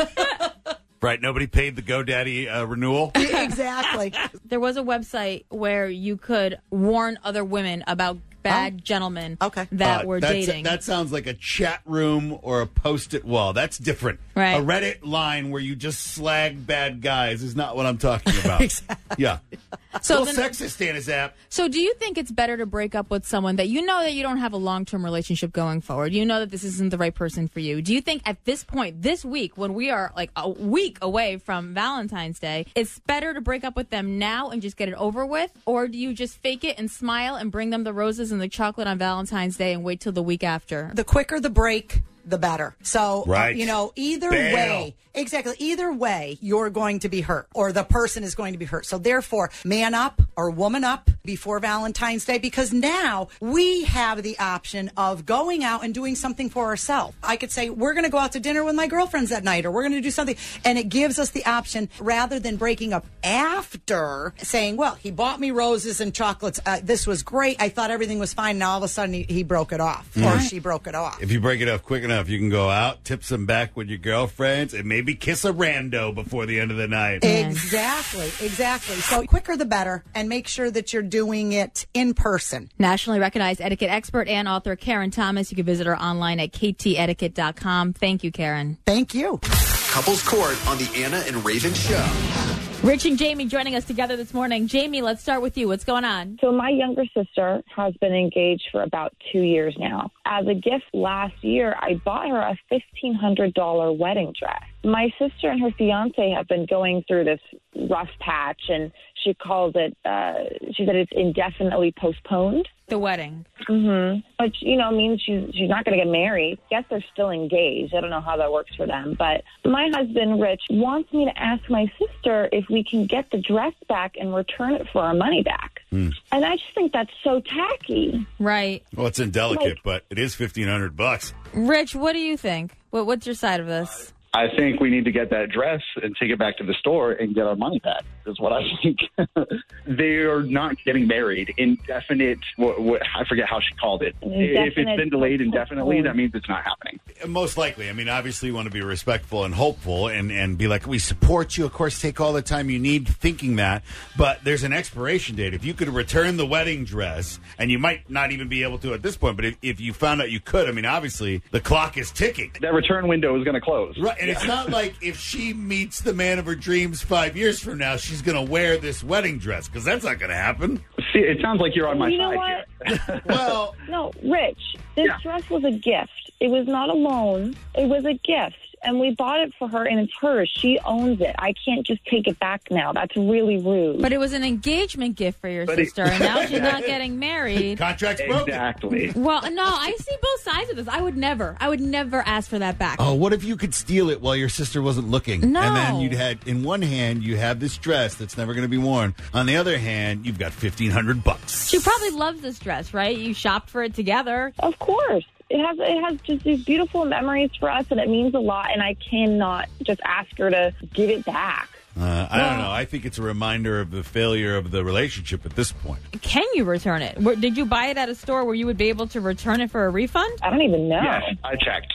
Right. Nobody paid the GoDaddy uh, renewal. Exactly. There was a website where you could warn other women about bad gentlemen Okay. that Uh, were that's- dating. That sounds like a chat room or a post-it wall. That's different. Right. A Reddit line where you just slag bad guys is not what I'm talking about. Exactly. Yeah. So So then- sexist, Anna's app. So do you think it's better to break up with someone that you know that you don't have a long-term relationship going forward? You know that this isn't the right person for you. Do you think at this point, this week, when we are like a week away from Valentine's Day, it's better to break up with them now and just get it over with? Or do you just fake it and smile and bring them the roses and the chocolate on Valentine's Day and wait till the week after? The quicker the break, the better. So, uh, Right. you know, either Bail. way, exactly, either way, you're going to be hurt or the person is going to be hurt. So therefore, man up or woman up before Valentine's Day, because now we have the option of going out and doing something for ourselves. I could say, we're going to go out to dinner with my girlfriends that night, or we're going to do something. And it gives us the option rather than breaking up after saying, well, he bought me roses and chocolates. Uh, this was great. I thought everything was fine. Now all of a sudden he, he broke it off or she broke it off. If you break it off quick enough, you can go out, tip some back with your girlfriends, and maybe kiss a rando before the end of the night. Exactly, exactly. So quicker the better, and make sure that you're doing it in person. Nationally recognized etiquette expert and author Karen Thomas. You can visit her online at k t etiquette dot com. Thank you, Karen. Thank you. Couples Court on the Anna and Raven Show. Rich and Jamie joining us together this morning. Jamie, let's start with you. What's going on? So my younger sister has been engaged for about two years now. As a gift last year, I bought her a fifteen hundred dollars wedding dress. My sister and her fiance have been going through this rough patch, and she calls it, uh, she said it's indefinitely postponed. The wedding. Mm-hmm. Which, you know, means she's, she's not going to get married. Yes, they're still engaged. I don't know how that works for them. But my husband, Rich, wants me to ask my sister if we can get the dress back and return it for our money back. Mm. And I just think that's so tacky. Right. Well, it's indelicate, Like- but it is fifteen hundred bucks. Rich, what do you think? What, what's your side of this? I think we need to get that dress and take it back to the store and get our money back, is what I think. They are not getting married. Indefinite, what, what, I forget how she called it. If it's been delayed indefinitely, that means it's not happening. Most likely. I mean, obviously you want to be respectful and hopeful and, and be like, we support you. Of course, take all the time you need thinking that. But there's an expiration date. If you could return the wedding dress, and you might not even be able to at this point, but if, if you found out you could, I mean, obviously the clock is ticking. That return window is going to close. Right. And it's not like if she meets the man of her dreams five years from now, she's going to wear this wedding dress, because that's not going to happen. See, it sounds like you're on my You know side what? here. Well, No, Rich, this Yeah. dress was a gift. It was not a loan. It was a gift. And we bought it for her, and it's hers. She owns it. I can't just take it back now. That's really rude. But it was an engagement gift for your But it- sister, and now she's not getting married. Contract's broken. Exactly. Well, no, I see both sides of this. I would never, I would never ask for that back. Oh, what if you could steal it while your sister wasn't looking? No. And then you'd had, in one hand, you have this dress that's never going to be worn. On the other hand, you've got fifteen hundred bucks. She probably loves this dress, right? You shopped for it together. Of course. It has it has just these beautiful memories for us, and it means a lot, and I cannot just ask her to give it back. Uh, I don't know. I think it's a reminder of the failure of the relationship at this point. Can you return it? Where, did you buy it at a store where you would be able to return it for a refund? I don't even know. Yes, I checked.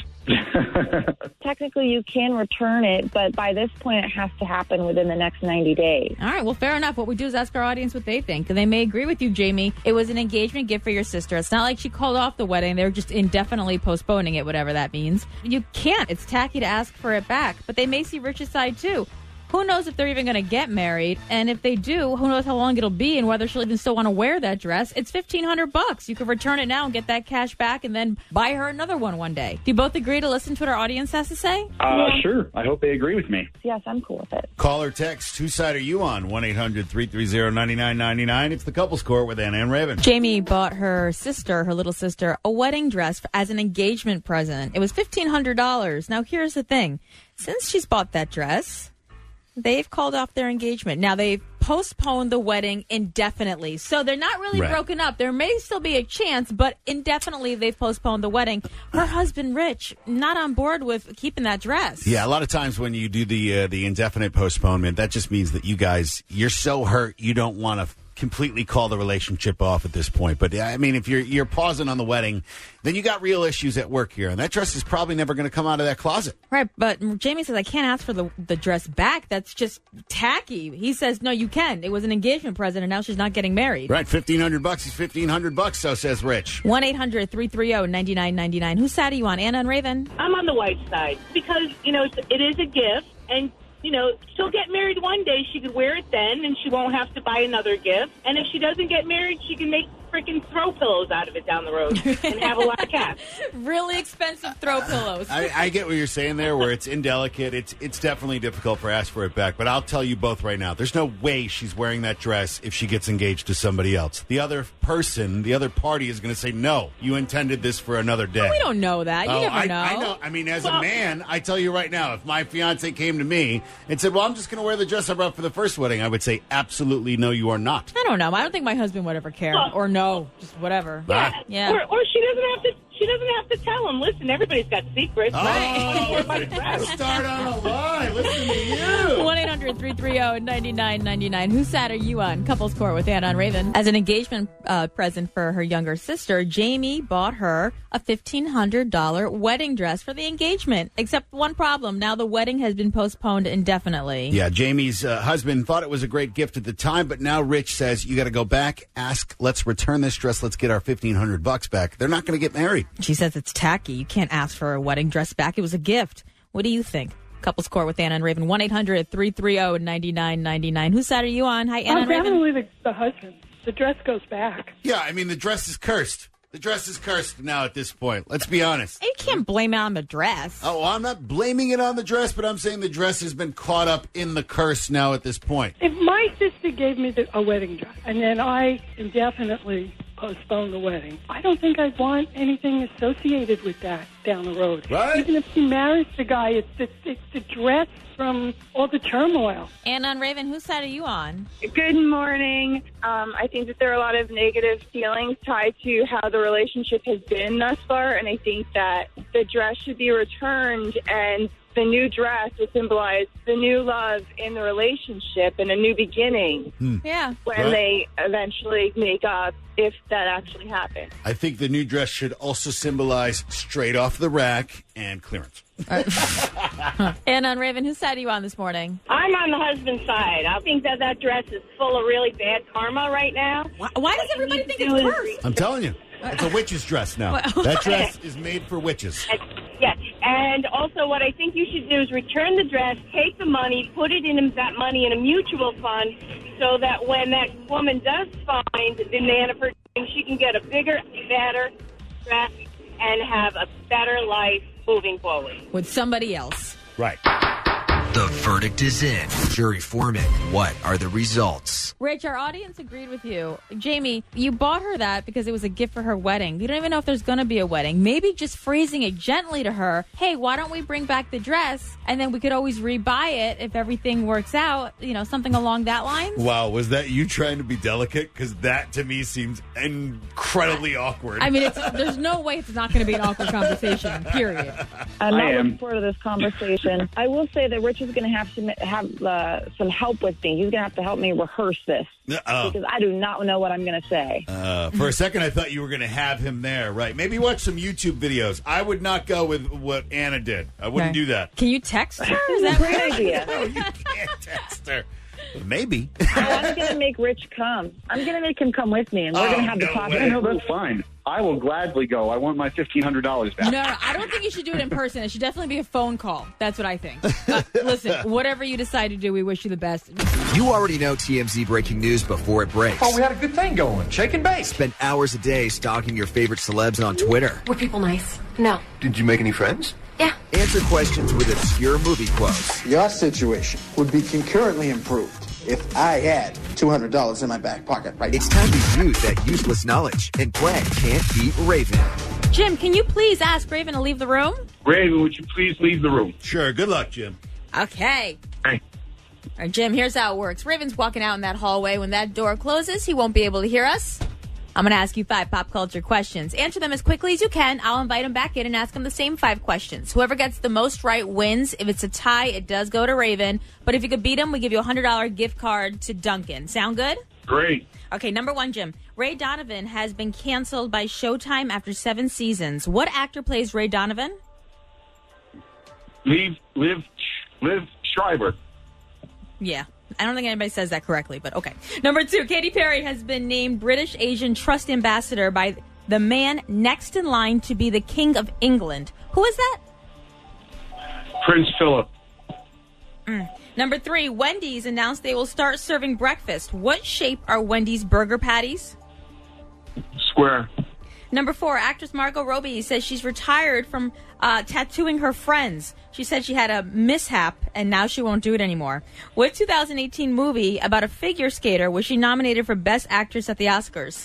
Technically, you can return it, but by this point, it has to happen within the next ninety days. All right, well, fair enough. What we do is ask our audience what they think. And they may agree with you, Jamie. It was an engagement gift for your sister. It's not like she called off the wedding. They're just indefinitely postponing it, whatever that means. You can't. It's tacky to ask for it back. But they may see Rich's side, too. Who knows if they're even going to get married? And if they do, who knows how long it'll be and whether she'll even still want to wear that dress? It's fifteen hundred bucks. You could return it now and get that cash back and then buy her another one one day. Do you both agree to listen to what our audience has to say? Uh, sure. I hope they agree with me. Yes, I'm cool with it. Call or text. Whose side are you on? one eight hundred three three zero nine nine nine nine. It's the Couples Court with Anna and Raven. Jamie bought her sister, her little sister, a wedding dress as an engagement present. It was fifteen hundred dollars. Now, here's the thing. Since she's bought that dress, they've called off their engagement. Now, they've postponed the wedding indefinitely. So they're not really Right. broken up. There may still be a chance, but indefinitely they've postponed the wedding. Her husband, Rich, not on board with keeping that dress. Yeah, a lot of times when you do the uh, the indefinite postponement, that just means that you guys, you're so hurt you don't want to completely call the relationship off at this point. But I mean, if you're you're pausing on the wedding, then you got real issues at work here, and that dress is probably never going to come out of that closet. Right, but Jamie says, I can't ask for the, the dress back. That's just tacky. He says, no, you can. It was an engagement present, and now she's not getting married. Right, fifteen hundred bucks is fifteen hundred bucks. So says Rich. one eight hundred three three zero nine nine nine nine. Whose side are you on, Anna and Raven? I'm on the white side because, you know, it's, it is a gift, and, you know, she'll get married one day. She could wear it then, and she won't have to buy another gift. And if she doesn't get married, she can make freaking throw pillows out of it down the road and have a lot of cash. Really expensive throw pillows. I, I get what you're saying there, where it's indelicate. It's it's definitely difficult for ask for it back. But I'll tell you both right now, there's no way she's wearing that dress if she gets engaged to somebody else. The other person, the other party is going to say, no, you intended this for another day. We don't know that. You Oh, never I, know. I know. I mean, as a man, I tell you right now, if my fiance came to me and said, well, I'm just going to wear the dress I brought for the first wedding, I would say, absolutely no, you are not. I don't know. I don't think my husband would ever care. Or no, just whatever. Yeah. Yeah. Or, or she doesn't have to. She doesn't have to tell him. Listen, everybody's got secrets. Oh, start on a lie. Listen to you. one eight hundred three three zero nine nine nine nine. Whose side are you on? Couples Court with Anna and Raven. As an engagement uh, present for her younger sister, Jamie bought her a fifteen hundred dollars wedding dress for the engagement. Except one problem. Now the wedding has been postponed indefinitely. Yeah, Jamie's uh, husband thought it was a great gift at the time, but now Rich says, you got to go back, ask, let's return this dress, let's get our fifteen hundred bucks back. They're not going to get married. She says it's tacky. You can't ask for a wedding dress back. It was a gift. What do you think? Couples Court with Anna and Raven. one eight hundred three three zero nine nine nine nine. Whose side are you on? Hi, Anna Oh, and Raven. definitely the, the husband. The dress goes back. Yeah, I mean, the dress is cursed. The dress is cursed now at this point. Let's be honest. You can't blame it on the dress. Oh, well, I'm not blaming it on the dress, but I'm saying the dress has been caught up in the curse now at this point. If my sister gave me the, a wedding dress and then I indefinitely postpone the wedding, I don't think I'd want anything associated with that down the road. Right. Even if she marries the guy, it's the, it's the dress from all the turmoil. Anna and Raven, whose side are you on? Good morning. Um, I think that there are a lot of negative feelings tied to how the relationship has been thus far, and I think that the dress should be returned, and the new dress would symbolize the new love in the relationship and a new beginning. Hmm. Yeah. When Right. they eventually make up, if that actually happens. I think the new dress should also symbolize straight off the rack and clearance. Anna and Raven, whose side are you on this morning? I'm on the husband's side. I think that that dress is full of really bad karma right now. Why, why does everybody think it's cursed? I'm telling you, it's a witch's dress now. That dress is made for witches. Yes, and also what I think you should do is return the dress, take the money, put it in that money in a mutual fund, so that when that woman does find the man of her dreams, she can get a bigger, better dress and have a better life moving forward. With somebody else. Right. The verdict is in. Jury foreman, what are the results? Rich, our audience agreed with you. Jamie, you bought her that because it was a gift for her wedding. You don't even know if there's going to be a wedding. Maybe just phrasing it gently to her, hey, why don't we bring back the dress? And then we could always rebuy it if everything works out. You know, something along that line. Wow, was that you trying to be delicate? Because that, to me, seems incredibly awkward. I mean, it's, there's no way it's not going to be an awkward conversation, period. I'm I not am. looking forward to this conversation. I will say that Rich is going to have to ma- have uh, some help with me. He's going to have to help me rehearse this Uh-oh. because I do not know what I'm going to say. Uh, for a second, I thought you were going to have him there. Right. Maybe watch some YouTube videos. I would not go with what Anna did. I wouldn't Okay. do that. Can you text her? Is that a great idea? No, you can't text her. Maybe. Oh, I'm going to make Rich come. I'm going to make him come with me, and we're Oh, going to have the no talk. way. No, that's fine. I will gladly go. I want my fifteen hundred dollars back. No, no, I don't think you should do it in person. It should definitely be a phone call. That's what I think. Uh, listen, whatever you decide to do, we wish you the best. You already know T M Z breaking news before it breaks. Oh, we had a good thing going. Shake and bake. Spend hours a day stalking your favorite celebs on Twitter. Were people nice? No. Did you make any friends? Yeah. Answer questions with obscure movie quotes. Your situation would be concurrently improved if I had two hundred dollars in my back pocket right now. It's time to use that useless knowledge and play Can't Beat Raven. Jim, can you please ask Raven to leave the room? Raven, would you please leave the room? Sure. Good luck, Jim. Okay. Hey. All right, Jim, here's how it works. Raven's walking out in that hallway. When that door closes, he won't be able to hear us. I'm going to ask you five pop culture questions. Answer them as quickly as you can. I'll invite him back in and ask him the same five questions. Whoever gets the most right wins. If it's a tie, it does go to Raven. But if you could beat him, we give you a one hundred dollars gift card to Dunkin'. Sound good? Great. Okay, number one, Jim. Ray Donovan has been canceled by Showtime after seven seasons. What actor plays Ray Donovan? Leave, live, live Schreiber. Yeah. I don't think anybody says that correctly, but okay. Number two, Katy Perry has been named British Asian Trust Ambassador by the man next in line to be the King of England. Who is that? Prince Philip. Mm. Number three, Wendy's announced they will start serving breakfast. What shape are Wendy's burger patties? Square. Number four, actress Margot Robbie says she's retired from uh, tattooing her friends. She said she had a mishap, and now she won't do it anymore. What two thousand eighteen movie about a figure skater was she nominated for Best Actress at the Oscars?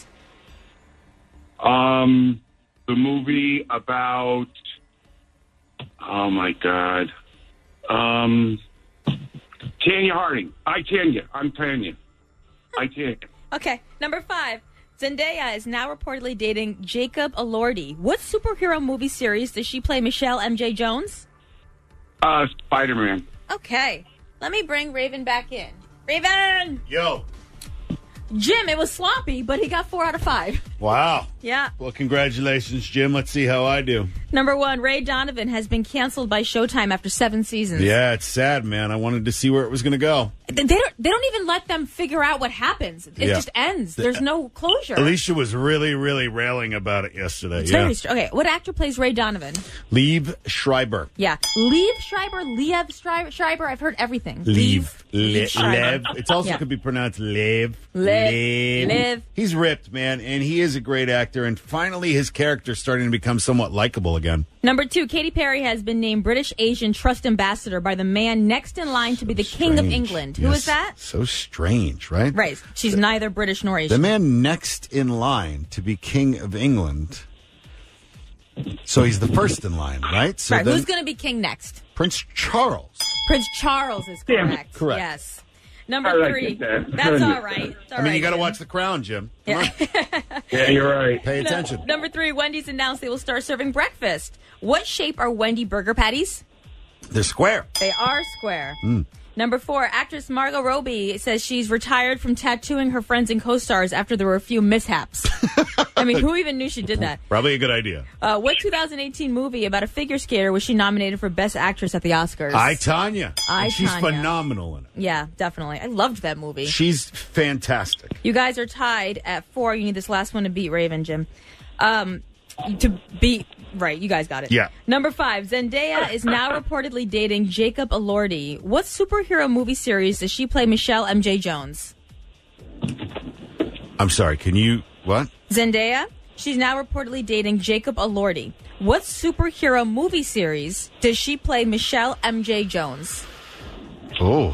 Um, the movie about, oh my God, um, Tanya Harding. I Tanya. I'm Tanya. I Tanya. Okay, number five. Zendaya is now reportedly dating Jacob Elordi. What superhero movie series does she play Michelle M J Jones? Uh, Spider-Man. Okay, let me bring Raven back in. Raven! Yo. Jim, it was sloppy, but he got four out of five. Wow. Yeah. Well, congratulations, Jim. Let's see how I do. Number one, Ray Donovan has been canceled by Showtime after seven seasons. Yeah, it's sad, man. I wanted to see where it was going to go. They don't, they don't even let them figure out what happens. It Yeah. just ends. There's no closure. Alicia was really, really railing about it yesterday. It's yeah. very str- okay, what actor plays Ray Donovan? Liev Schreiber. Yeah. Liev Schreiber, Liev Schreiber, Schreiber. I've heard everything. Liev. Le- Schreiber. Lev. It's also Yeah. could be pronounced Lev. Lev. Lev. Lev. He's ripped, man, and he is a great actor. And finally, his character's starting to become somewhat likable again. Number two, Katy Perry has been named British Asian Trust Ambassador by the man next in line to be the King of Strange. England. Who Yes. is that? So strange, right? Right. She's neither British nor The Asian. man next in line to be King of England. So he's the first in line, right? So right. then Who's going to be king next? Prince Charles. Prince Charles is Yeah, correct. correct. Yes. Number I like three. it, Dad. That's all right. It's all I mean, you right, got to Jim. watch The Crown, Jim. Come Yeah. on. Yeah, you're right. Pay No, attention. number three, Wendy's announced they will start serving breakfast. What shape are Wendy burger patties? They're square. They are square. Mm. Number four, actress Margot Robbie says she's retired from tattooing her friends and co-stars after there were a few mishaps. I mean, who even knew she did that? Probably a good idea. Uh, what two thousand eighteen movie about a figure skater was she nominated for Best Actress at the Oscars? I, Tanya. I, And she's Tanya. phenomenal in it. Yeah, definitely. I loved that movie. She's fantastic. You guys are tied at four. You need this last one to beat Raven, Jim. Um, to beat, right, you guys got it. Yeah. Number five, Zendaya is now reportedly dating Jacob Elordi. What superhero movie series does she play Michelle M J Jones? I'm sorry. Can you what? Zendaya, she's now reportedly dating Jacob Elordi. What superhero movie series does she play Michelle M J Jones? Oh,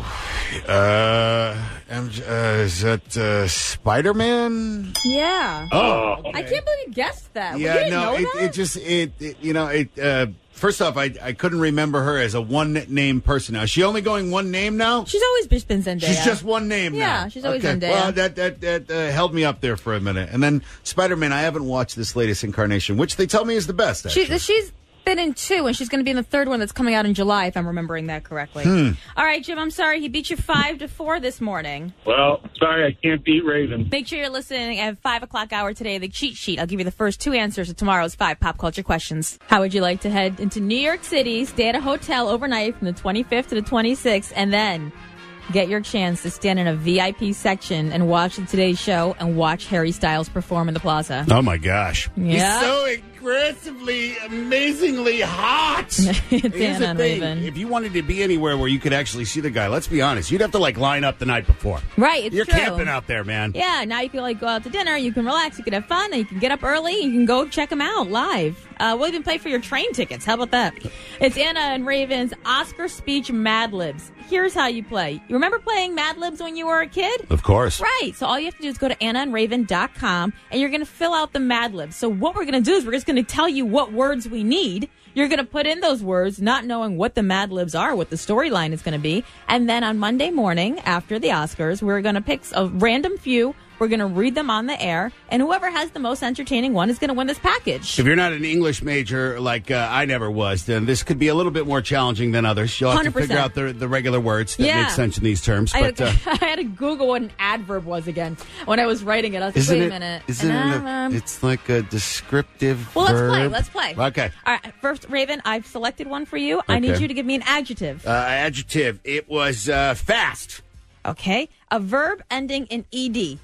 uh, M- uh is that uh, Spider-Man? Yeah. Oh. I can't believe you guessed that. you Yeah, didn't no, know it, that? it just it, it you know it. Uh, first off, I I couldn't remember her as a one name person. Now, is she only going one name now? She's always just been Zendaya. She's just one name Yeah, now. she's always okay. Zendaya. Well, that that that uh, held me up there for a minute. And then Spider-Man, I haven't watched this latest incarnation, which they tell me is the best. Actually. She's, she's been in two, and she's going to be in the third one that's coming out in July, if I'm remembering that correctly. Hmm. All right, Jim, I'm sorry. He beat you five to four this morning. Well, sorry, I can't beat Raven. Make sure you're listening at five o'clock hour today, the cheat sheet. I'll give you the first two answers to tomorrow's five pop culture questions. How would you like to head into New York City, stay at a hotel overnight from the twenty-fifth to the twenty-sixth, and then get your chance to stand in a V I P section and watch the Today Show and watch Harry Styles perform in the plaza? Oh my gosh! Yeah. He's so aggressively, amazingly hot. Here's Anna the and thing: Raven. if you wanted to be anywhere where you could actually see the guy, let's be honest, you'd have to like line up the night before. Right, it's You're true. camping out there, man. Yeah, now you can like go out to dinner, you can relax, you can have fun, and you can get up early, you can go check them out live. Uh, we'll even pay for your train tickets. How about that? It's Anna and Raven's Oscar speech Mad Libs. Here's how you play. You remember playing Mad Libs when you were a kid? Of course. Right. So all you have to do is go to anna and raven dot com and you're going to fill out the Mad Libs. So what we're going to do is we're just going to tell you what words we need. You're going to put in those words, not knowing what the Mad Libs are, what the storyline is going to be. And then on Monday morning, after the Oscars, we're going to pick a random few. We're going to read them on the air. And whoever has the most entertaining one is going to win this package. If you're not an English major like uh, I never was, then this could be a little bit more challenging than others. You'll have one hundred percent. to figure out the, the regular words that Yeah. make sense in these terms. I, But uh, I had to Google what an adverb was again when I was writing it. I was like, isn't wait it? a minute. Isn't And it? I'm, A, um, it's like a descriptive. Well, let's play. verb. Let's play. Okay. All right. First, Raven, I've selected one for you. I need Okay. you to give me an adjective. Uh, adjective. It was uh, fast. Okay. A verb ending in ed.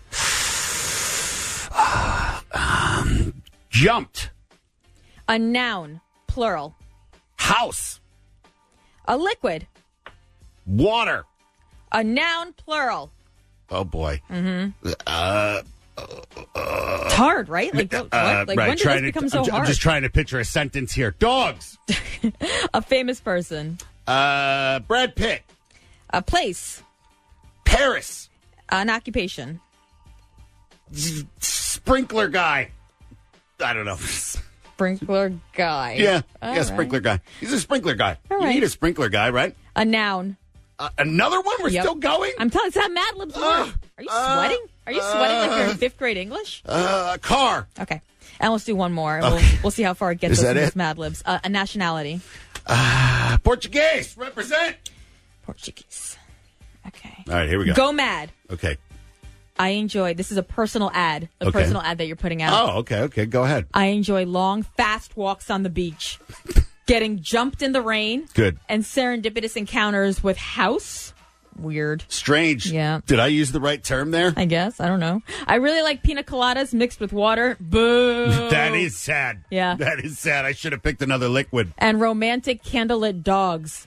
um, jumped. A noun, plural. House. A liquid. Water. A noun, plural. Oh boy. Mm-hmm. Uh, It's hard, right? Like, what? uh, like right. when did trying this to, become so I'm, ju- I'm hard? just trying to picture a sentence here. Dogs. A famous person. Uh, Brad Pitt. A place. Paris. An occupation. S- sprinkler guy. I don't know. Sprinkler guy. Yeah, All yeah, right. sprinkler guy. He's a sprinkler guy. All you right. need a sprinkler guy, right? A noun. Uh, another one? We're Yep. still going? I'm telling you, it's how Mad Libs work. Are you uh, sweating? Are you sweating like you're in fifth grade English? Uh, car. Okay. And let's do one more. and Okay. We'll, we'll see how far it gets Is us that in this it? Mad Libs. Uh, a nationality. Uh, Portuguese. Represent. Portuguese. Okay. All right, here we go. Go mad. Okay. I enjoy, this is a personal ad, a Okay. personal ad that you're putting out. Oh, okay, okay. Go ahead. I enjoy long, fast walks on the beach, getting jumped in the rain, Good. and serendipitous encounters with house. Weird. Strange. Yeah. Did I use the right term there? I guess. I don't know. I really like pina coladas mixed with water. Boo. That is sad. Yeah. That is sad. I should have picked another liquid. And romantic candlelit dogs.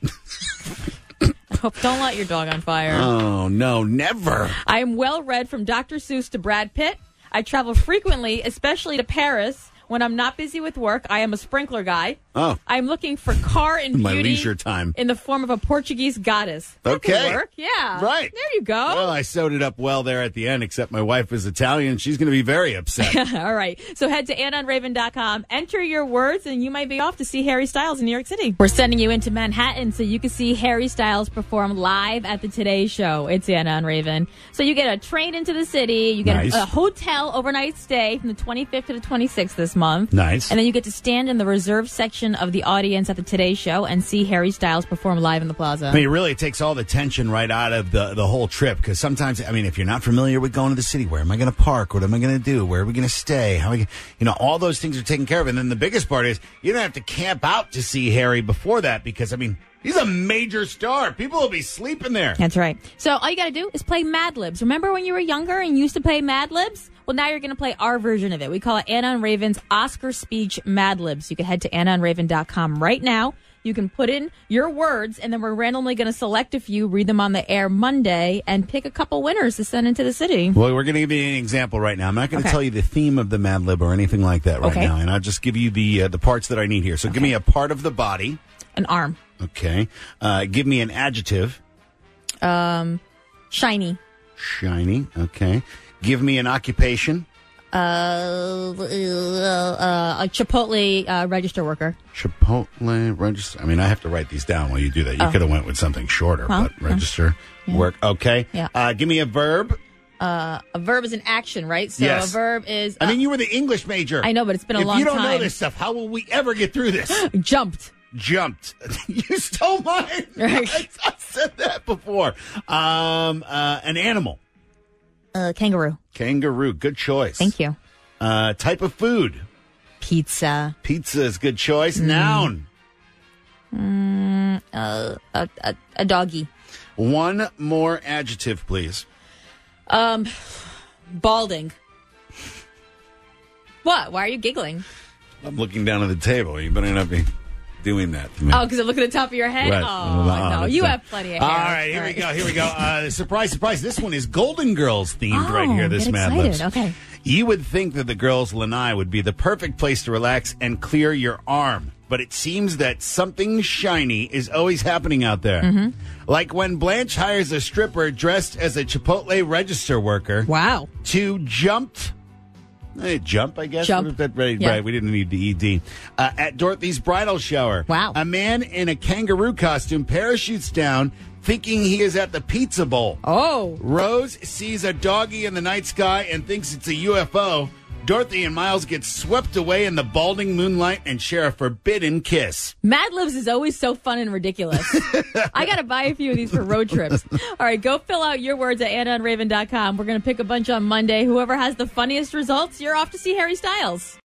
Don't light your dog on fire. Oh, no, never. I am well read from Doctor Seuss to Brad Pitt. I travel frequently, especially to Paris. When I'm not busy with work, I am a sprinkler guy. Oh. I'm looking for car and My beauty leisure time. in the form of a Portuguese goddess. That Okay. could work. Yeah. Right. There you go. Well, I sewed it up well there at the end, except my wife is Italian. She's going to be very upset. All right. So head to anna and raven dot com, enter your words, and you might be off to see Harry Styles in New York City. We're sending you into Manhattan so you can see Harry Styles perform live at the Today Show. It's Anna and Raven. So you get a train into the city. You get Nice. a, a hotel overnight stay from the twenty-fifth to the twenty-sixth this month. Nice. And then you get to stand in the reserved section of the audience at the Today Show and see Harry Styles perform live in the plaza. I mean, it really takes all the tension right out of the, the whole trip, because sometimes, I mean, if you're not familiar with going to the city, where am I going to park? What am I going to do? Where are we going to stay? How are we gonna, you know, all those things are taken care of. And then the biggest part is you don't have to camp out to see Harry before that, because, I mean, he's a major star. People will be sleeping there. That's right. So all you got to do is play Mad Libs. Remember when you were younger and you used to play Mad Libs? Well, now you're going to play our version of it. We call it Anna and Raven's Oscar Speech Mad Libs. You can head to anna and raven dot com right now. You can put in your words, and then we're randomly going to select a few, read them on the air Monday, and pick a couple winners to send into the city. Well, we're going to give you an example right now. I'm not going to Okay. tell you the theme of the Mad Lib or anything like that right Okay. now, and I'll just give you the uh, the parts that I need here. So give me a part of the body. An arm. Okay. Uh, give me an adjective. Um, shiny. Shiny. Okay. Give me an occupation. Uh, uh, a Chipotle uh, register worker. Chipotle register. I mean, I have to write these down while you do that. You Oh. could have went with something shorter, Well, but register yeah. work. Okay. Yeah. Uh, give me a verb. Uh, a verb is an action, right? So Yes. a verb is. I uh, mean, you were the English major. I know, but it's been a if long you don't know time. this stuff, how will we ever get through this? Jumped. Jumped. You stole mine. I, I said that before. Um, uh, an animal. Uh, kangaroo. Kangaroo. Good choice. Thank you. Uh, type of food. Pizza. Pizza is good choice. Mm. Noun. Mm, uh, a, a, a doggy. One more adjective, please. Um, balding. What? Why are you giggling? I'm looking down at the table. You better not be doing that to me. Oh, because I look at the top of your head? Right. Oh, Well, no. uh, You uh, have plenty of hair. All right, here we go. Here we go. Uh, surprise, surprise. This one is Golden Girls themed Oh, right here. This get Mad excited. Libs. Okay. You would think that the girls' lanai would be the perfect place to relax and clear your arm, but it seems that something shiny is always happening out there. Mm-hmm. Like when Blanche hires a stripper dressed as a Chipotle register worker. Wow. To jumped. Eh, jump, I guess. Jump. What is that? Right, Yeah. right. We didn't need the E D. Uh, at Dorothy's bridal shower. Wow. A man in a kangaroo costume parachutes down thinking he is at the pizza bowl. Oh. Rose sees a doggy in the night sky and thinks it's a U F O. Dorothy and Miles get swept away in the balding moonlight and share a forbidden kiss. Mad Libs is always so fun and ridiculous. I got to buy a few of these for road trips. All right, go fill out your words at anna and raven dot com. We're going to pick a bunch on Monday. Whoever has the funniest results, you're off to see Harry Styles.